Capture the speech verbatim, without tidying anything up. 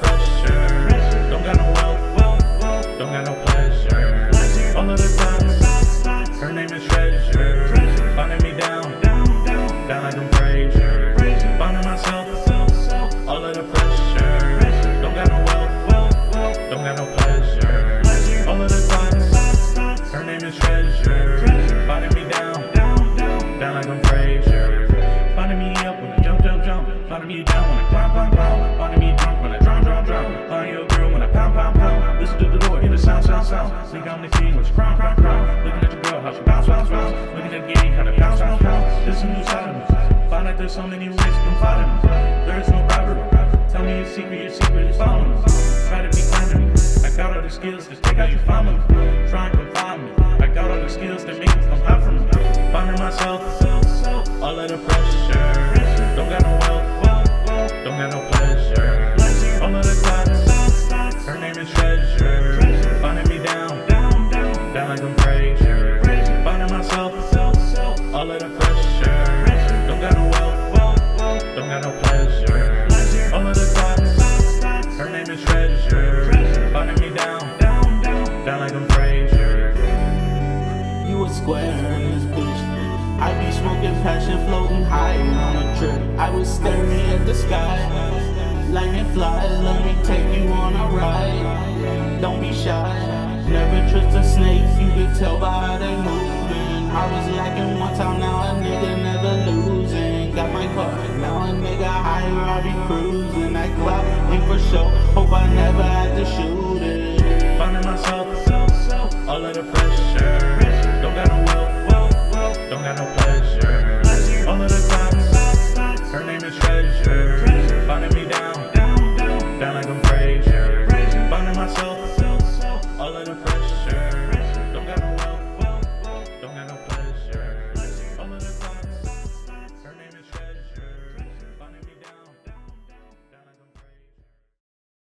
pressure. Don't got no wealth, don't got no pleasure. All of the thoughts, her name is Treasure. Finding me down, down like I'm Frazier. Finding myself, all of the pressure. Don't got no wealth, don't got no pleasure. All of the thoughts, her name is Treasure. Finding me down, down like I'm Frazier. Finding me up when I jump, jump, jump. Finding me down when I climb, climb, climb. Finding me drunk when I drown, drown, drown. Finding your girl when I pound, pound, pound. Listen to the door, hear the sound, sound, sound. Think I'm the king with your crown, crown, crown. Looking at your girl, how she bounce, bounce, bounce. Looking at the game, how to bounce, bounce, bounce. This is a new side of me. Find out there's so many ways to confide in me. There is no bribery. Tell me your secret, your secret is following me. Try to be kind to me. I got all the skills, just take how you find me. Try and confine me. I got all the skills that make you come high from me. Finding myself, all of the pressure. Don't got no wealth, don't got no pleasure. All of the thoughts, her name is Treasure. Finding me down, down like I'm Frazier. Finding myself, all of the pressure. Don't got no wealth, don't got no pleasure. All of the thoughts, her name is Treasure. Finding me down, down like I'm Frazier. You a square in this bitch. I be smoking passion, floating high on a trip. I was staring at the sky, lightning flies. Let me take you on a ride. Don't be shy, never trust a snake. You can tell by how they moving. I was lacking one time, now a nigga never losing. Got my car, now a nigga higher, I be cruising. That clock ain't for show, hope I never had to shoot it. Finding myself, all of the pressure.